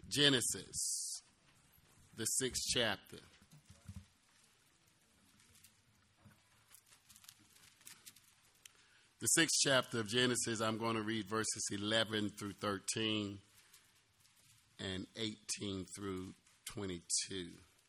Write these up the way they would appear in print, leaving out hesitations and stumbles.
Genesis, the 6th chapter. The 6th chapter of Genesis, I'm going to read verses 11 through 13 and 18 through 22.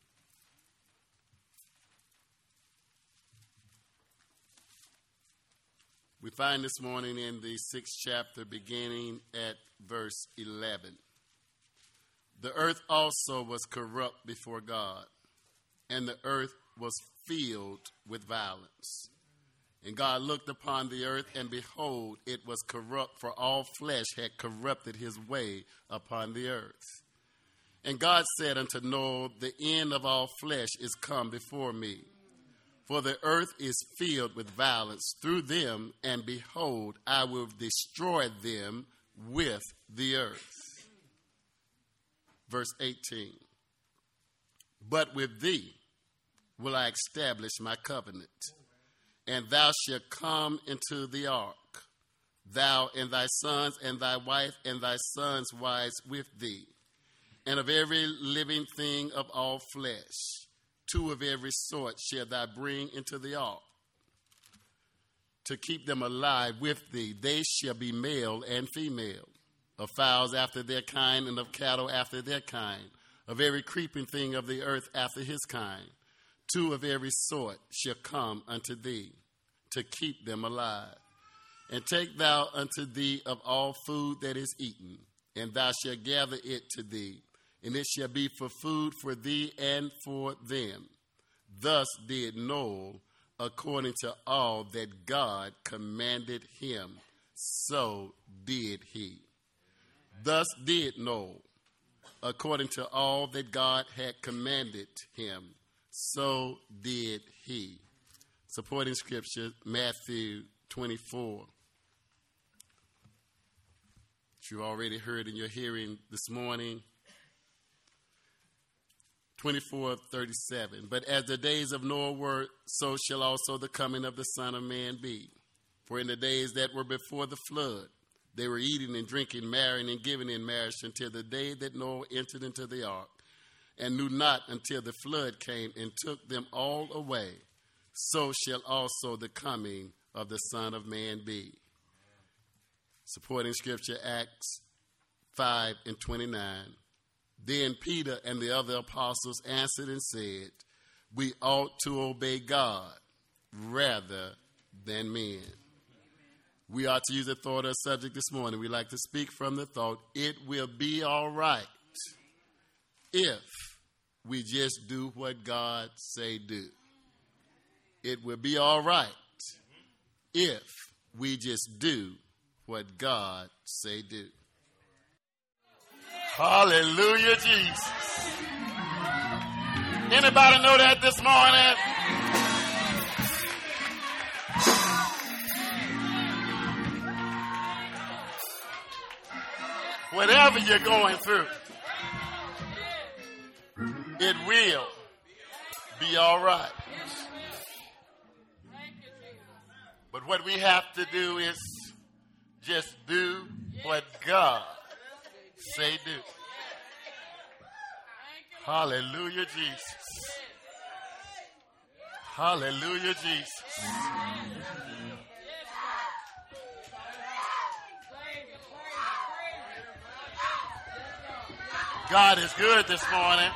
We find this morning in the 6th chapter beginning at verse 11. The earth also was corrupt before God, and the earth was filled with violence. And God looked upon the earth, and behold, it was corrupt, for all flesh had corrupted his way upon the earth. And God said unto Noah, the end of all flesh is come before me. For the earth is filled with violence through them, and behold, I will destroy them with the earth. Verse 18. But with thee will I establish my covenant. And thou shalt come into the ark, thou and thy sons and thy wife and thy sons' wives with thee, and of every living thing of all flesh, 2 of every sort shalt thou bring into the ark, to keep them alive with thee. They shall be male and female, of fowls after their kind, and of cattle after their kind, of every creeping thing of the earth after his kind. 2 of every sort shall come unto thee, to keep them alive. And take thou unto thee of all food that is eaten, and thou shalt gather it to thee, and it shall be for food for thee and for them. Thus did Noah according to all that God commanded him, so did he. Thus did Noah according to all that God had commanded him, so did he. Supporting scripture, Matthew 24. Which you already heard in your hearing this morning. 24:37. But as the days of Noah were, so shall also the coming of the Son of Man be. For in the days that were before the flood, they were eating and drinking, marrying and giving in marriage until the day that Noah entered into the ark, and knew not until the flood came and took them all away. So shall also the coming of the Son of Man be. Supporting scripture, Acts 5:29. Then Peter and the other apostles answered and said, we ought to obey God rather than men. We ought to use a thought or subject this morning. We like to speak from the thought, it will be all right if we just do what God say do. It will be all right if we just do what God say do. Hallelujah, Jesus. Anybody know that this morning? Whatever you're going through, it will be all right. But what we have to do is just do what God say do. Hallelujah, Jesus. Hallelujah, Jesus. God is good this morning.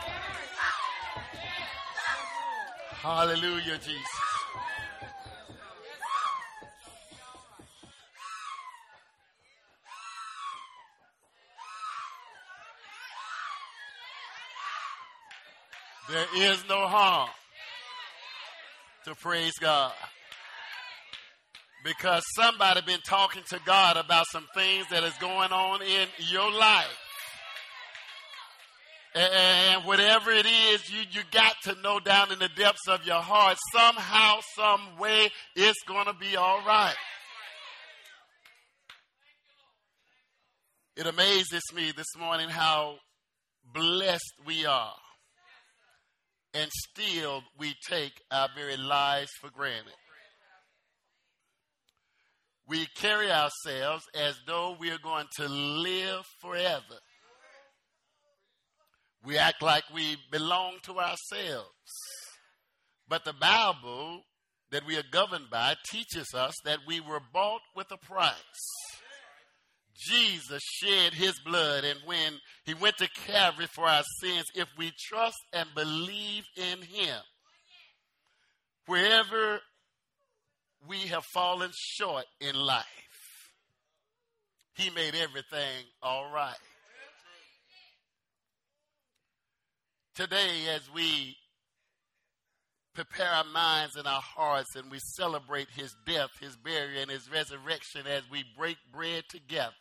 Hallelujah, Jesus. There is no harm to praise God, because somebody been talking to God about some things that is going on in your life. And whatever it is, you got to know down in the depths of your heart, somehow, some way, it's going to be all right. It amazes me this morning how blessed we are. And still we take our very lives for granted. We carry ourselves as though we are going to live forever. We act like we belong to ourselves. But the Bible that we are governed by teaches us that we were bought with a price. Jesus shed his blood, and when he went to Calvary for our sins, if we trust and believe in him, wherever we have fallen short in life, he made everything all right. Today, as we prepare our minds and our hearts and we celebrate his death, his burial, and his resurrection as we break bread together,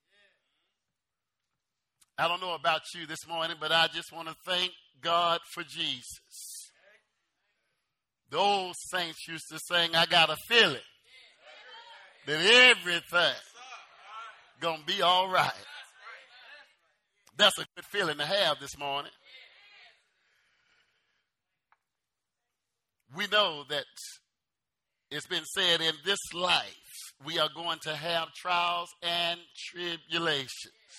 I don't know about you this morning, but I just want to thank God for Jesus. The old saints used to sing, I got a feeling that everything gonna be all right. That's a good feeling to have this morning. We know that it's been said in this life we are going to have trials and tribulations.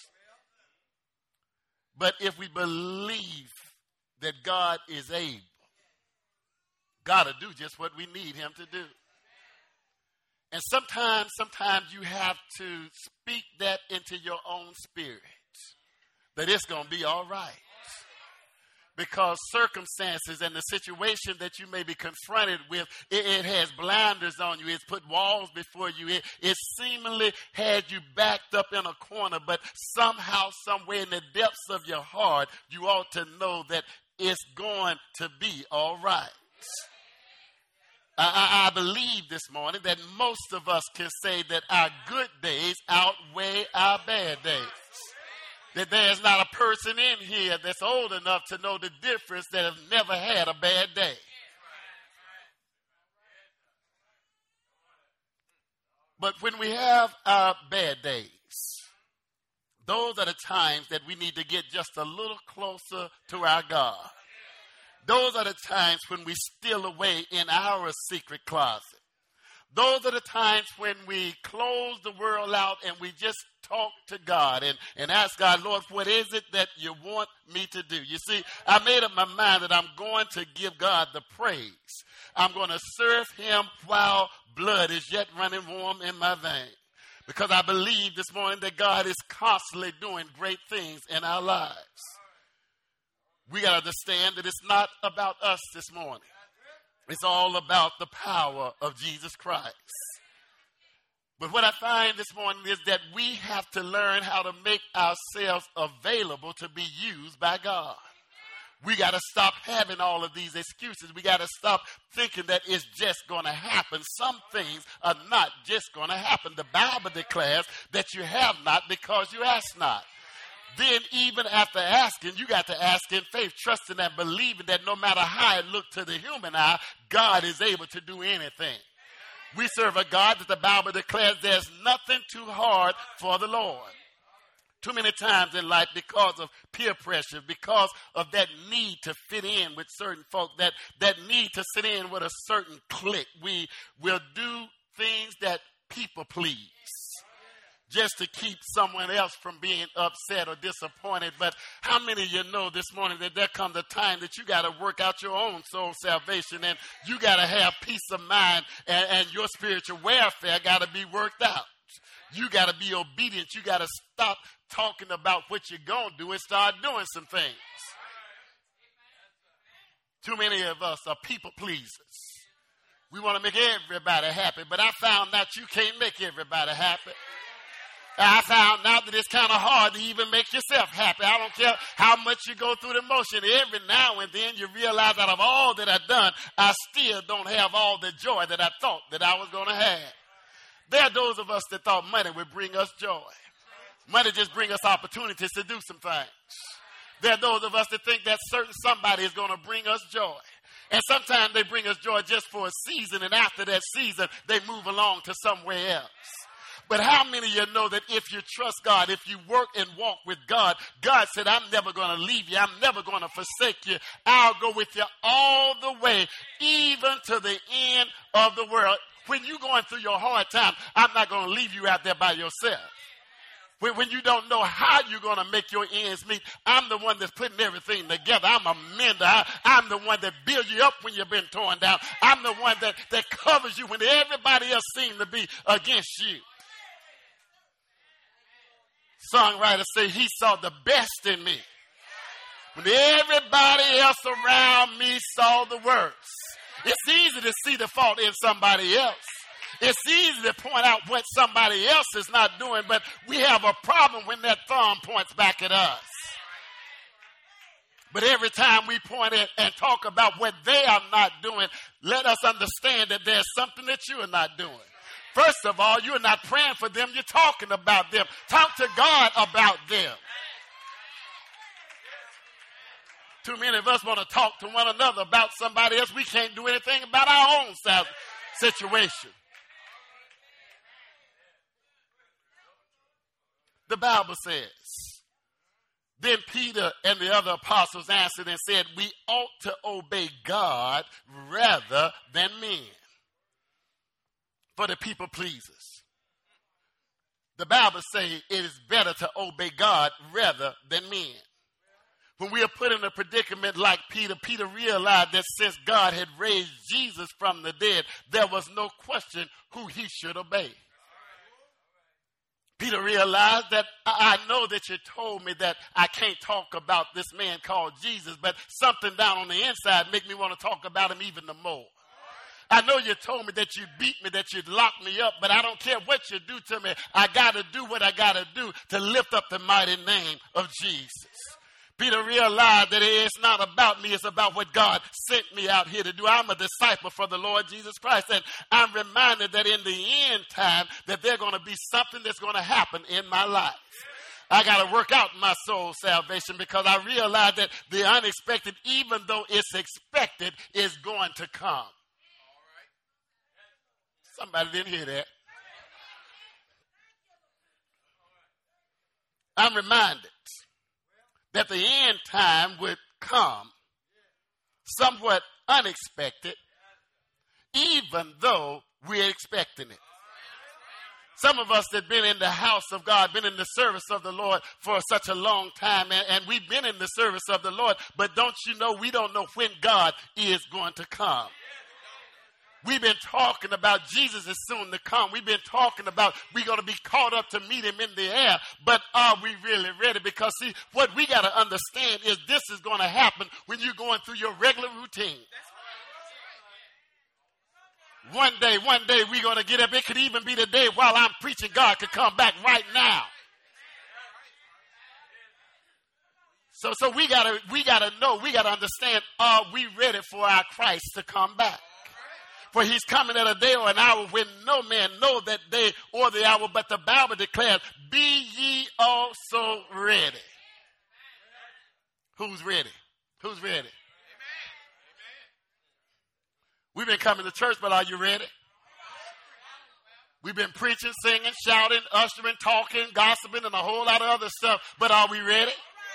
But if we believe that God is able, God will do just what we need him to do. And sometimes you have to speak that into your own spirit, that it's going to be all right. Because circumstances and the situation that you may be confronted with, it has blinders on you. It's put walls before you. It seemingly had you backed up in a corner. But somehow, somewhere in the depths of your heart, you ought to know that it's going to be all right. I believe this morning that most of us can say that our good days outweigh our bad days. That there's not a person in here that's old enough to know the difference that have never had a bad day. But when we have our bad days, those are the times that we need to get just a little closer to our God. Those are the times when we steal away in our secret closet. Those are the times when we close the world out and we just talk to God and ask God, Lord, what is it that you want me to do? You see, I made up my mind that I'm going to give God the praise. I'm going to serve him while blood is yet running warm in my veins. Because I believe this morning that God is constantly doing great things in our lives. We got to understand that it's not about us this morning. It's all about the power of Jesus Christ. But what I find this morning is that we have to learn how to make ourselves available to be used by God. We got to stop having all of these excuses. We got to stop thinking that it's just going to happen. Some things are not just going to happen. The Bible declares that you have not because you ask not. Then even after asking, you got to ask in faith, trusting and believing that no matter how it looked to the human eye, God is able to do anything. We serve a God that the Bible declares there's nothing too hard for the Lord. Too many times in life, because of peer pressure, because of that need to fit in with certain folk, that need to sit in with a certain clique, we will do things that people please, just to keep someone else from being upset or disappointed. But how many of you know this morning that there comes a time that you got to work out your own soul salvation, and you got to have peace of mind, and your spiritual welfare got to be worked out. You got to be obedient. You got to stop talking about what you're going to do and start doing some things. Too many of us are people pleasers. We want to make everybody happy, but I found out you can't make everybody happy. I found out that it's kind of hard to even make yourself happy. I don't care how much you go through the motion. Every now and then you realize out of all that I've done, I still don't have all the joy that I thought that I was going to have. There are those of us that thought money would bring us joy. Money just brings us opportunities to do some things. There are those of us that think that certain somebody is going to bring us joy. And sometimes they bring us joy just for a season, and after that season, they move along to somewhere else. But how many of you know that if you trust God, if you work and walk with God, God said, I'm never going to leave you. I'm never going to forsake you. I'll go with you all the way, even to the end of the world. When you're going through your hard time, I'm not going to leave you out there by yourself. When you don't know how you're going to make your ends meet, I'm the one that's putting everything together. I'm a mender. I'm the one that builds you up when you've been torn down. I'm the one that covers you when everybody else seems to be against you. Songwriters say he saw the best in me when everybody else around me saw the worst. It's easy to see the fault in somebody else. It's easy to point out what somebody else is not doing, but we have a problem when that thumb points back at us. But every time we point at and talk about what they are not doing, let us understand that there's something that you are not doing. First of all, you're not praying for them, you're talking about them. Talk to God about them. Too many of us want to talk to one another about somebody else. We can't do anything about our own situation. The Bible says, then Peter and the other apostles answered and said, we ought to obey God rather than men, for the people pleasers. The Bible says it is better to obey God rather than men. When we are put in a predicament like Peter, Peter realized that since God had raised Jesus from the dead, there was no question who he should obey. Peter realized that I know that you told me that I can't talk about this man called Jesus, but something down on the inside make me want to talk about him even the more. I know you told me that you beat me, that you'd lock me up, but I don't care what you do to me. I got to do what I got to do to lift up the mighty name of Jesus. Peter realized that it's not about me, it's about what God sent me out here to do. I'm a disciple for the Lord Jesus Christ, and I'm reminded that in the end time that there's going to be something that's going to happen in my life. I got to work out my soul salvation because I realize that the unexpected, even though it's expected, is going to come. Somebody didn't hear that. I'm reminded that the end time would come somewhat unexpected, even though we're expecting it. Some of us that have been in the house of God, been in the service of the Lord for such a long time, and we've been in the service of the Lord, but don't you know, we don't know when God is going to come. We've been talking about Jesus is soon to come. We've been talking about we're going to be caught up to meet him in the air. But are we really ready? Because see, what we got to understand is this is going to happen when you're going through your regular routine. One day we're going to get up. It could even be the day while I'm preaching, God could come back right now. So we gotta know, we gotta understand, are we ready for our Christ to come back? For he's coming at a day or an hour when no man know that day or the hour, but the Bible declares, be ye also ready. Who's ready? Who's ready? We've been coming to church, but are you ready? We've been preaching, singing, shouting, ushering, talking, gossiping, and a whole lot of other stuff, but are we ready?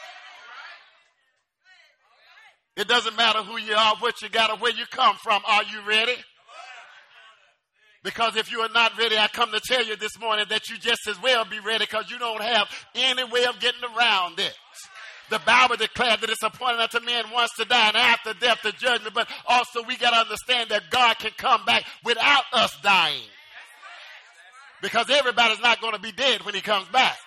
It doesn't matter who you are, what you got, or where you come from. Are you ready? Because if you are not ready, I come to tell you this morning that you just as well be ready because you don't have any way of getting around it. The Bible declared that it's appointed unto men once to die and after death the judgment. But also we got to understand that God can come back without us dying. Because everybody's not going to be dead when he comes back.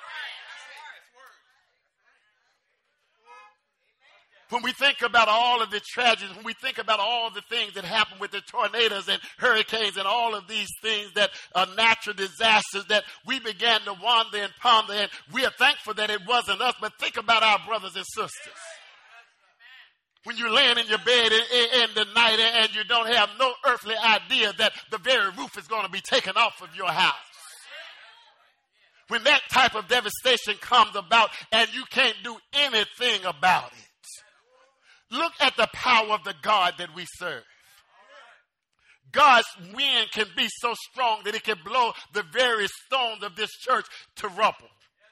When we think about all of the tragedies, when we think about all the things that happen with the tornadoes and hurricanes and all of these things that are natural disasters that we began to wander and ponder, and we are thankful that it wasn't us, but think about our brothers and sisters. When you're laying in your bed in the night and you don't have no earthly idea that the very roof is going to be taken off of your house. When that type of devastation comes about and you can't do anything about it. Look at the power of the God that we serve. God's wind can be so strong that it can blow the very stones of this church to rubble.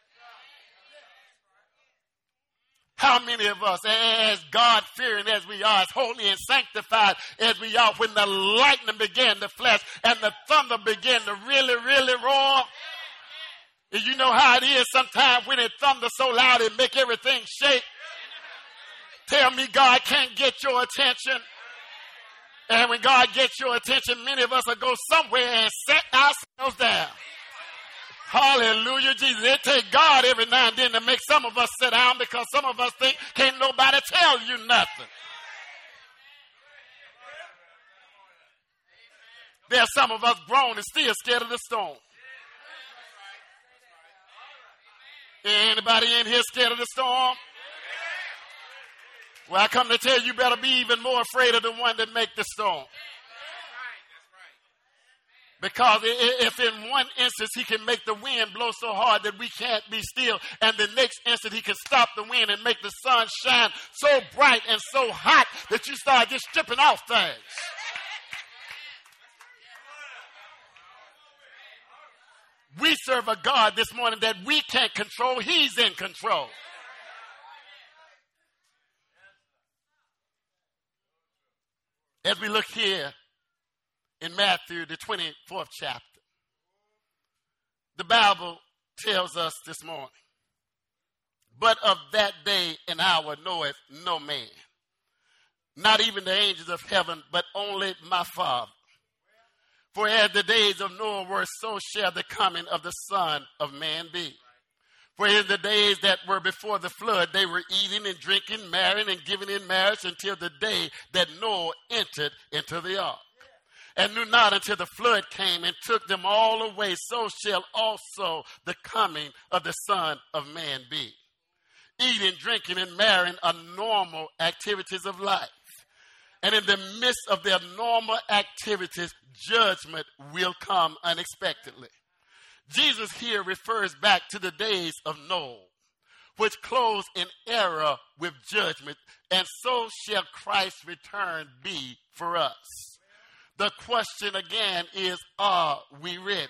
How many of us, as God-fearing as we are, as holy and sanctified as we are, when the lightning began to flash and the thunder began to really, really roar, And you know how it is sometimes when it thunders so loud it make everything shake. Tell me God can't get your attention. And when God gets your attention, many of us will go somewhere and set ourselves down. Hallelujah, Jesus. It takes God every now and then to make some of us sit down because some of us think can't nobody tell you nothing. There's some of us grown and still scared of the storm. Anybody in here scared of the storm? Well, I come to tell you, you better be even more afraid of the one that make the storm. Because if in one instance he can make the wind blow so hard that we can't be still, and the next instant he can stop the wind and make the sun shine so bright and so hot that you start just stripping off things. We serve a God this morning that we can't control. He's in control. As we look here in Matthew, the 24th chapter, the Bible tells us this morning, but of that day and hour knoweth no man, not even the angels of heaven, but only my Father. For as the days of Noah were, so shall the coming of the Son of Man be. For in the days that were before the flood, they were eating and drinking, marrying and giving in marriage until the day that Noah entered into the ark. And knew not until the flood came and took them all away, so shall also the coming of the Son of Man be. Eating, drinking, and marrying are normal activities of life. And in the midst of their normal activities, judgment will come unexpectedly. Jesus here refers back to the days of Noah, which closed in era with judgment, and so shall Christ's return be for us. The question again is, are we ready?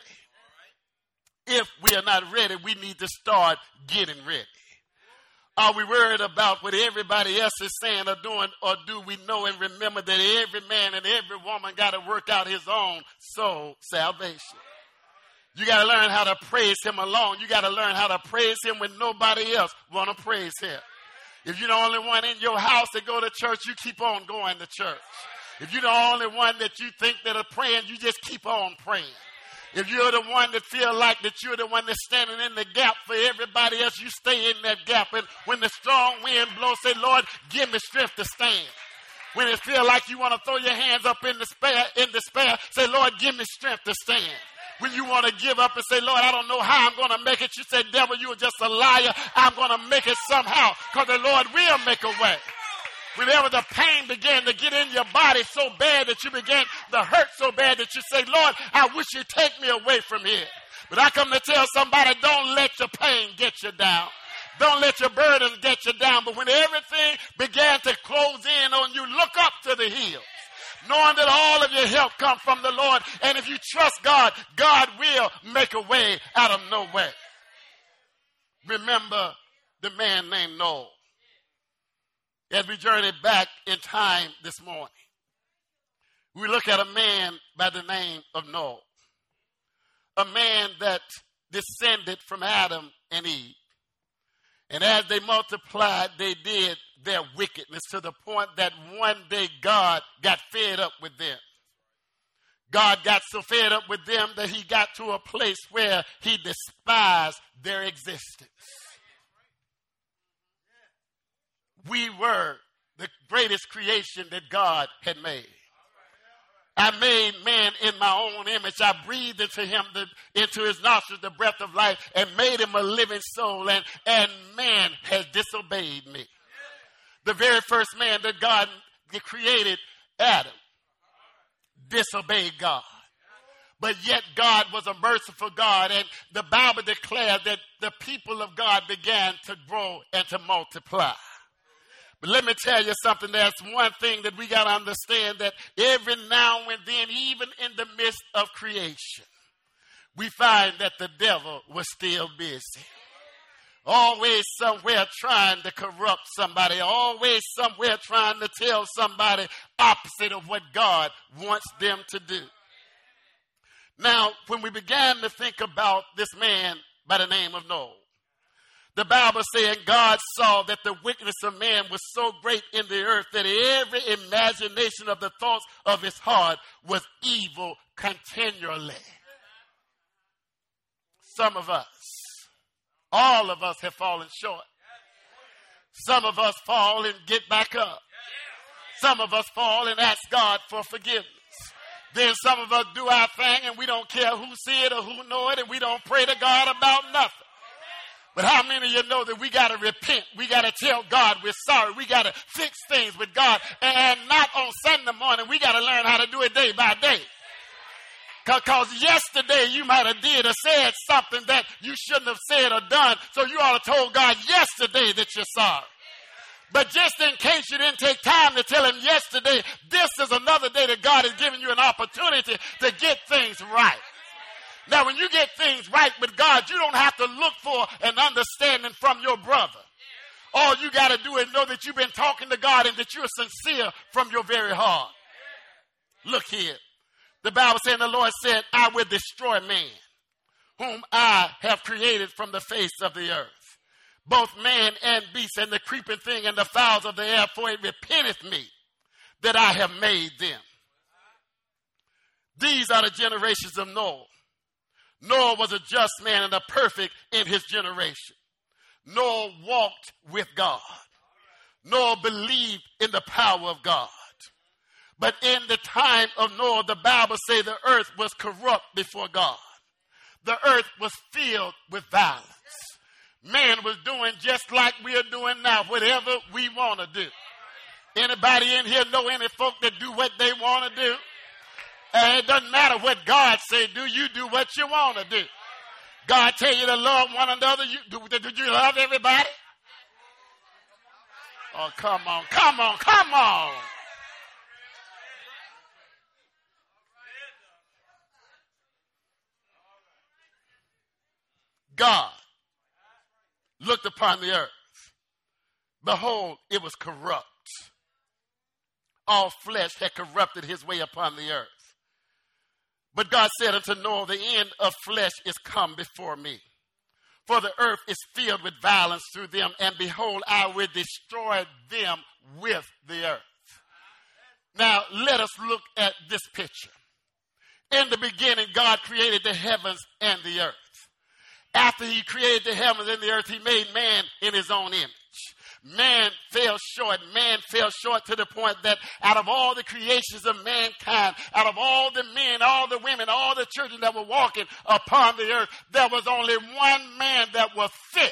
If we are not ready, we need to start getting ready. Are we worried about what everybody else is saying or doing, or do we know and remember that every man and every woman got to work out his own soul salvation? You got to learn how to praise him alone. You got to learn how to praise him when nobody else want to praise him. If you're the only one in your house that go to church, you keep on going to church. If you're the only one that you think that are praying, you just keep on praying. If you're the one that feel like that you're the one that's standing in the gap for everybody else, you stay in that gap. And when the strong wind blows, say, Lord, give me strength to stand. When it feel like you want to throw your hands up in despair, say, Lord, give me strength to stand. When you want to give up and say, Lord, I don't know how I'm going to make it, you say, devil, you are just a liar. I'm going to make it somehow, because the Lord will make a way. Whenever the pain began to get in your body so bad that you began to hurt so bad that you say, Lord, I wish you'd take me away from here. But I come to tell somebody, don't let your pain get you down. Don't let your burdens get you down. But when everything began to close in on you, look up to the hills, knowing that all of your help comes from the Lord. And if you trust God, God will make a way out of no way. Remember the man named Noah. As we journey back in time this morning, we look at a man by the name of Noah, a man that descended from Adam and Eve. And as they multiplied, they did their wickedness to the point that one day God got fed up with them. God got so fed up with them that he got to a place where he despised their existence. We were the greatest creation that God had made. I made man in my own image. I breathed into him, into his nostrils, the breath of life, and made him a living soul. And man has disobeyed me. The very first man that God created, Adam, disobeyed God. But yet God was a merciful God. And the Bible declared that the people of God began to grow and to multiply. But let me tell you something. There's one thing that we got to understand, that every now and then, even in the midst of creation, we find that the devil was still busy. Always somewhere trying to corrupt somebody. Always somewhere trying to tell somebody opposite of what God wants them to do. Now, when we began to think about this man by the name of Noah. The Bible saying God saw that the wickedness of man was so great in the earth that every imagination of the thoughts of his heart was evil continually. Some of us, all of us have fallen short. Some of us fall and get back up. Some of us fall and ask God for forgiveness. Then some of us do our thing and we don't care who see it or who know it, and we don't pray to God about nothing. But how many of you know that we got to repent? We got to tell God we're sorry. We got to fix things with God. And not on Sunday morning. We got to learn how to do it day by day. Because yesterday you might have did or said something that you shouldn't have said or done. So you ought to told God yesterday that you're sorry. But just in case you didn't take time to tell him yesterday, this is another day that God has given you an opportunity to get things right. Now, when you get things right with God, you don't have to look for an understanding from your brother. All you got to do is know that you've been talking to God and that you're sincere from your very heart. Look here. The Bible saying the Lord said, I will destroy man, whom I have created from the face of the earth, both man and beast, and the creeping thing and the fowls of the air, for it repenteth me that I have made them. These are the generations of Noah. Noah was a just man and a perfect in his generation. Noah walked with God. Noah believed in the power of God. But in the time of Noah, the Bible says the earth was corrupt before God. The earth was filled with violence. Man was doing just like we are doing now, whatever we want to do. Anybody in here know any folk that do what they want to do? It doesn't matter what God say do. You do what you want to do. God tell you to love one another. Do you love everybody? Oh, come on, come on, come on. God looked upon the earth. Behold, it was corrupt. All flesh had corrupted his way upon the earth. But God said unto Noah, the end of flesh is come before me. For the earth is filled with violence through them, and behold, I will destroy them with the earth. Now, let us look at this picture. In the beginning, God created the heavens and the earth. After he created the heavens and the earth, he made man in his own image. Man fell short. Man fell short to the point that out of all the creations of mankind, out of all the men, all the women, all the children that were walking upon the earth, there was only one man that was fit.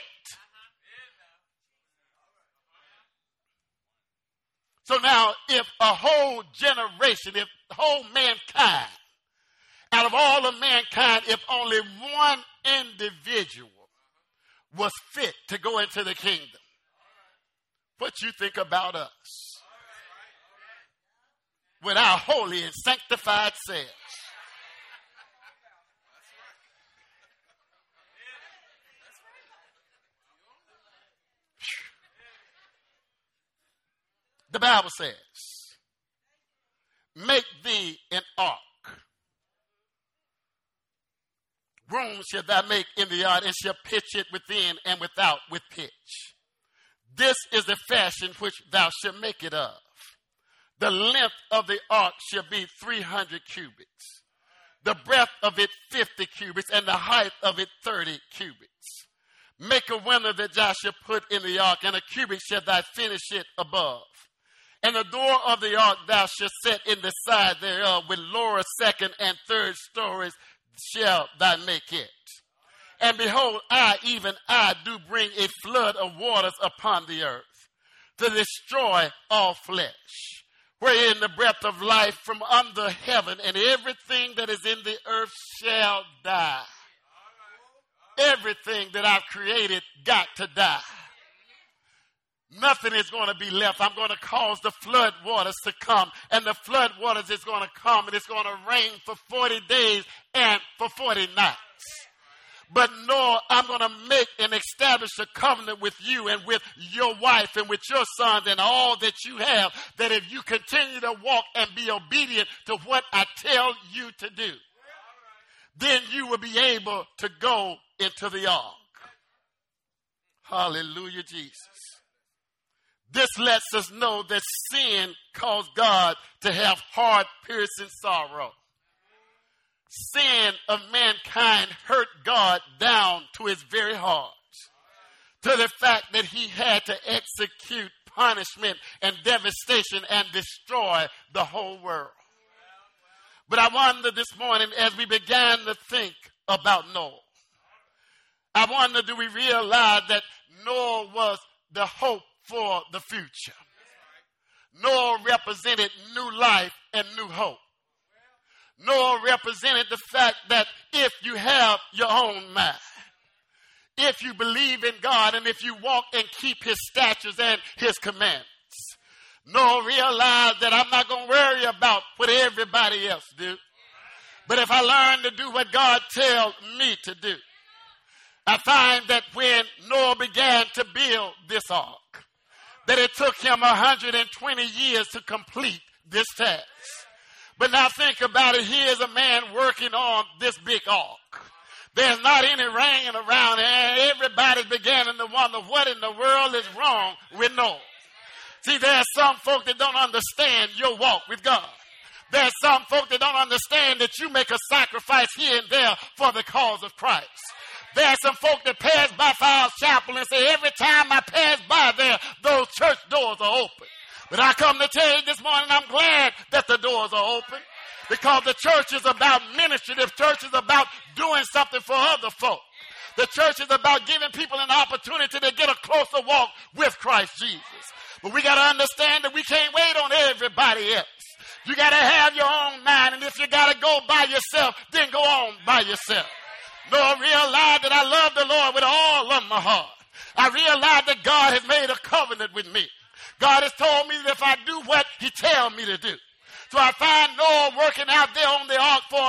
So now, if a whole generation, if the whole mankind, out of all of mankind, if only one individual was fit to go into the kingdom, what you think about us with our holy and sanctified selves? The Bible says, make thee an ark. Room shall thou make in the yard, and shall pitch it within and without with pitch. This is the fashion which thou shalt make it of. The length of the ark shall be 300 cubits. The breadth of it 50 cubits, and the height of it 30 cubits. Make a window that thou shalt put in the ark, and a cubit shall thou finish it above. And the door of the ark thou shalt set in the side thereof, with lower, second, and third stories shall thou make it. And behold, I, even I, do bring a flood of waters upon the earth, to destroy all flesh, wherein the breath of life from under heaven, and everything that is in the earth shall die. Everything that I've created got to die. Nothing is going to be left. I'm going to cause the flood waters to come. And the flood waters is going to come, and it's going to rain for 40 days and for 40 nights. But Noah, I'm going to make and establish a covenant with you and with your wife and with your sons and all that you have, that if you continue to walk and be obedient to what I tell you to do, then you will be able to go into the ark. Hallelujah, Jesus. This lets us know that sin caused God to have heart-piercing sorrow. Sin of mankind hurt God down to his very heart, to the fact that he had to execute punishment and devastation and destroy the whole world. But I wonder this morning, as we began to think about Noah, I wonder, do we realize that Noah was the hope for the future? Noah represented new life and new hope. Noah represented the fact that if you have your own mind, if you believe in God, and if you walk and keep his statutes and his commandments, Noah realized that I'm not going to worry about what everybody else do. But if I learn to do what God tells me to do, I find that when Noah began to build this ark, that it took him 120 years to complete this task. But now think about it. Here's a man working on this big ark. There's not any rain around, and everybody's beginning to wonder what in the world is wrong with Noah. See, there are some folk that don't understand your walk with God. There are some folk that don't understand that you make a sacrifice here and there for the cause of Christ. There are some folk that pass by Falls Chapel and say, every time I pass by there, those church doors are open. But I come to tell you this morning, I'm glad that the doors are open, because the church is about ministry. The church is about doing something for other folk. The church is about giving people an opportunity to get a closer walk with Christ Jesus. But we got to understand that we can't wait on everybody else. You got to have your own mind, and if you got to go by yourself, then go on by yourself. Noah realized that I love the Lord with all of my heart. I realized that God has made a covenant with me. God has told me that if I do what he tells me to do. So I find Noah working out there on the ark for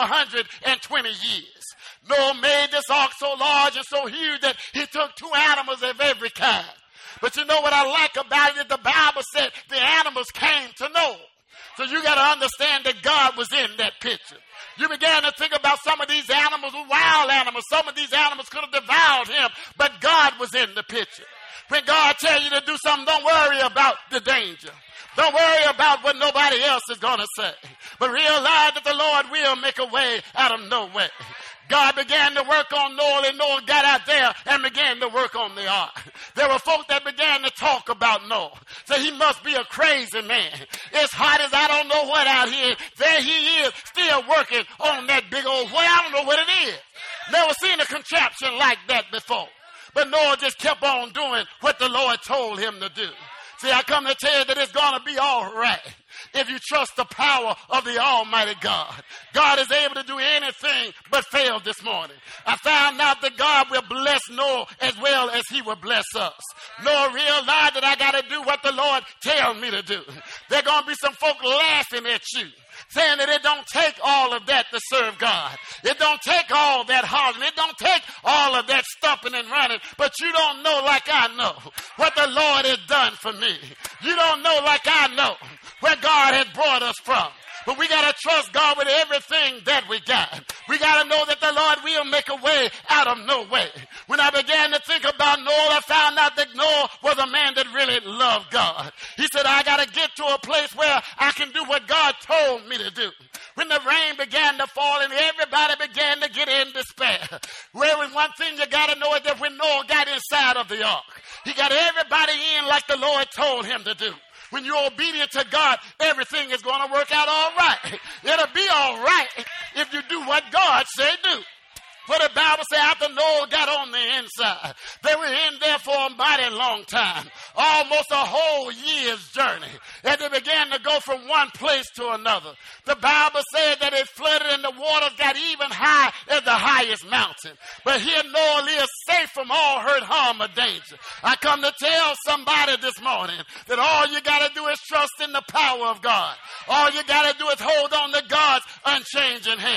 120 years. Noah made this ark so large and so huge that he took 2 animals of every kind. But you know what I like about it is the Bible said the animals came to Noah. So you got to understand that God was in that picture. You began to think about some of these animals were wild animals. Some of these animals could have devoured him, but God was in the picture. When God tells you to do something, don't worry about the danger. Don't worry about what nobody else is going to say. But realize that the Lord will make a way out of no way. God began to work on Noah, and Noah got out there and began to work on the ark. There were folk that began to talk about Noah. So he must be a crazy man. It's hot as I don't know what out here. There he is, still working on that big old what. I don't know what it is. Never seen a contraption like that before. But Noah just kept on doing what the Lord told him to do. See, I come to tell you that it's going to be all right if you trust the power of the Almighty God. God is able to do anything but fail this morning. I found out that God will bless Noah as well as he will bless us. Noah realized that I got to do what the Lord tells me to do. There are going to be some folk laughing at you, saying that it don't take all of that to serve God. It don't take all that hollering. It don't take all of that stumping and running. But you don't know like I know what the Lord has done for me. You don't know like I know where God has brought us from. But we got to trust God with everything that we got. We got to know that the Lord will make a way out of no way. When I began to think about Noah, I found out that Noah was a man that really loved God. He said, I got to get to a place where I can do what God told me to do. When the rain began to fall and everybody began to get in despair. Well, one thing you got to know is that when Noah got inside of the ark, he got everybody in like the Lord told him to do. When you're obedient to God, everything is going to work out all right. It'll be all right if you do what God said do. But the Bible says after Noah got on the inside, they were in there for a mighty long time, almost a whole year's journey. And they began to go from one place to another. The Bible said that it flooded and the waters got even high as the highest mountain. But here Noah lives safe from all hurt, harm, or danger. I come to tell somebody this morning that all you got to do is trust in the power of God. All you got to do is hold on to God's unchanging hand.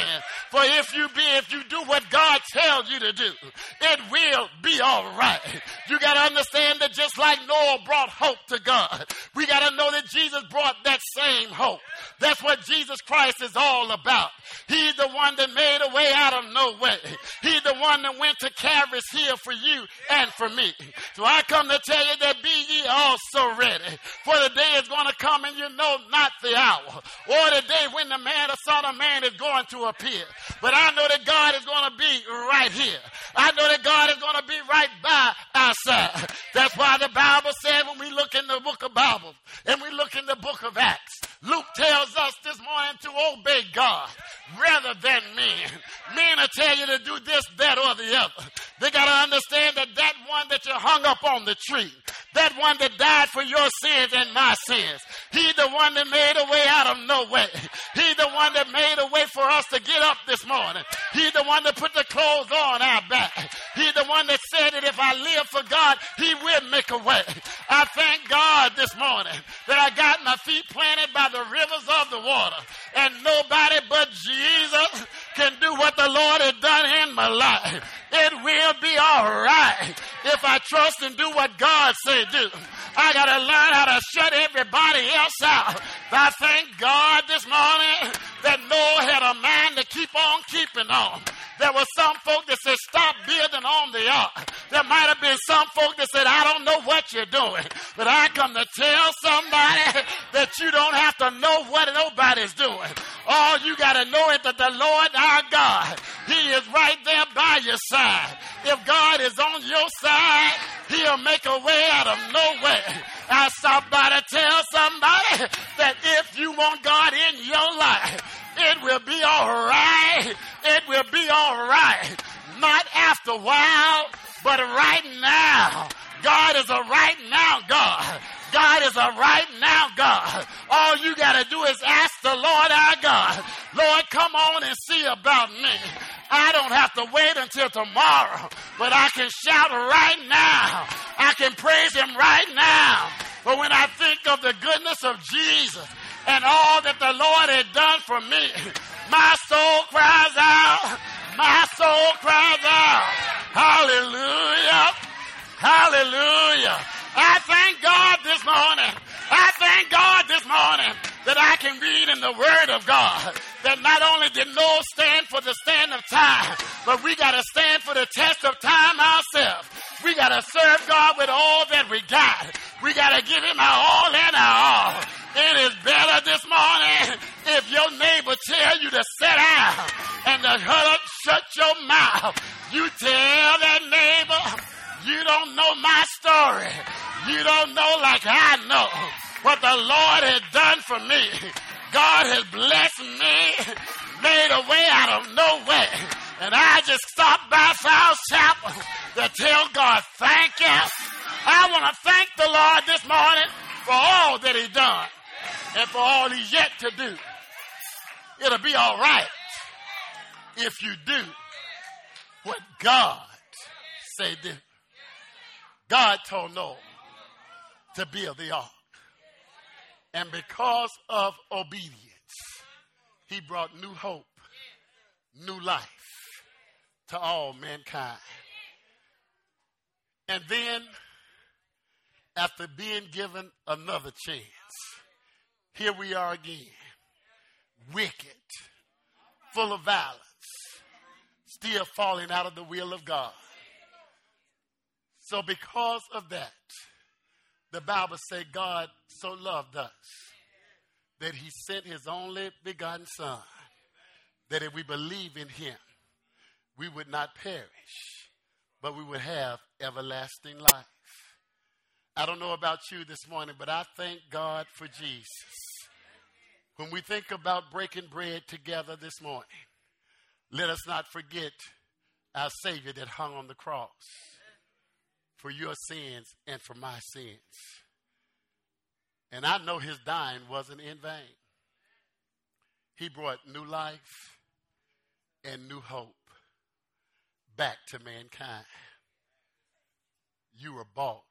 For if you do what God tells you to do, it will be all right. You got to understand that just like Noah brought hope to God, we got to know that Jesus brought that same hope. That's what Jesus Christ is all about. He's the one that made a way out of no way. He's the one that went to Calvary's Hill for you and for me. So I come to tell you that be ye also ready. For the day is going to come and you know not the hour or the day when the Son of Man is going to appear. But I know that God is going to be right here. I know that God is going to be right by our side. That's why the Bible said when we look in the book of Bible and we look in the book of Acts, Luke tells us this morning to obey God rather than men. Men will tell you to do this, that, or the other. They got to understand that that one that you hung up on the tree, that one that died for your sins and my sins, he's the one that made a way out of no way. He's the one that made a way for us to get up this morning. He's the one that put the clothes on our back. He's the one that said that if I live for God, he will make a way. I thank God this morning that I got my feet planted by the rivers of the water, and nobody but Jesus can do what the Lord has done in my life. It will be all right if I trust and do what God said do. I got to learn how to shut everybody else out. I thank God this morning that Noah had a mind to keep on keeping on. There were some folk that said, stop building on the ark. There might have been some folk that said, I don't know what you're doing. But I come to tell somebody that you don't have to know what nobody's doing. All you got to know is that the Lord our God, he is right there by your side. If God is on your side, he'll make a way out of no way. I stopped by to tell somebody that if you want God in your life, it will be all right. It will be all right. Not after a while, but right now. God is a right now God. God is a right now God. All you got to do is ask the Lord our God, Lord, come on and see about me. I don't have to wait until tomorrow, but I can shout right now. I can praise him right now. But when I think of the goodness of Jesus and all that the Lord had done for me, my soul cries out. My soul cries out. Hallelujah. Hallelujah. I thank God this morning. I thank God this morning that I can read in the Word of God that not only did Noah stand for the stand of time, but we got to stand for the test of time ourselves. We got to serve God with all that we got. We got to give him our all and our all. It is better this morning if your neighbor tell you to sit down and to shut your mouth. You tell that neighbor, you don't know my story. You don't know like I know what the Lord has done for me. God has blessed me, made a way out of no way. And I just stopped by South Chapel to tell God, thank you. I want to thank the Lord this morning for all that he's done and for all he's yet to do. It'll be all right if you do what God say do. God told Noah to build the ark. And because of obedience, he brought new hope, new life to all mankind. And then, after being given another chance, here we are again, wicked, full of violence, still falling out of the will of God. So because of that, the Bible says God so loved us that he sent his only begotten Son, that if we believe in him, we would not perish, but we would have everlasting life. I don't know about you this morning, but I thank God for Jesus. When we think about breaking bread together this morning, let us not forget our Savior that hung on the cross for your sins and for my sins. And I know his dying wasn't in vain. He brought new life and new hope back to mankind. You were bought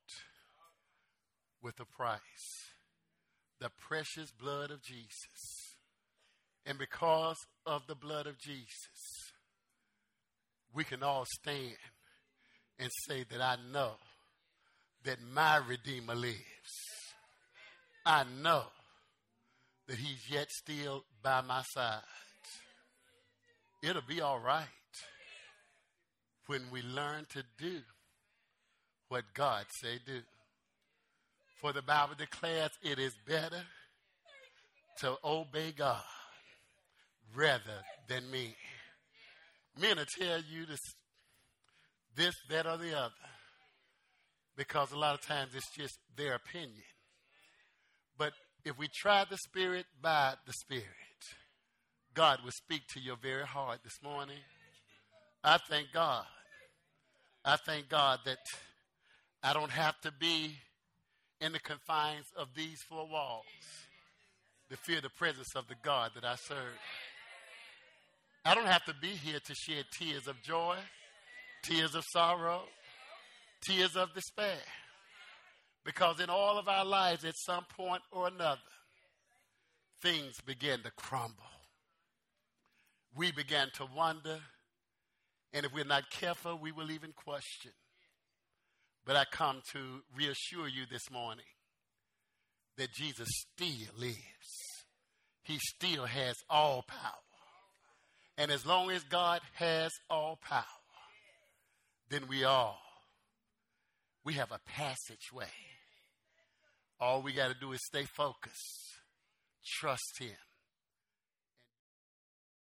with a price, the precious blood of Jesus. And because of the blood of Jesus, we can all stand and say that I know that my Redeemer lives. I know that he's yet still by my side. It'll be all right when we learn to do what God say do. For the Bible declares it is better to obey God rather than me. Men will tell you this, that, or the other, because a lot of times it's just their opinion. But if we try the Spirit by the Spirit, God will speak to your very heart this morning. I thank God. I thank God that I don't have to be in the confines of these four walls to feel the presence of the God that I serve. I don't have to be here to shed tears of joy, tears of sorrow, tears of despair. Because in all of our lives, at some point or another, things began to crumble. We began to wonder, and if we're not careful, we will even question. But I come to reassure you this morning that Jesus still lives. He still has all power. And as long as God has all power, then we have a passageway. All we got to do is stay focused, trust him,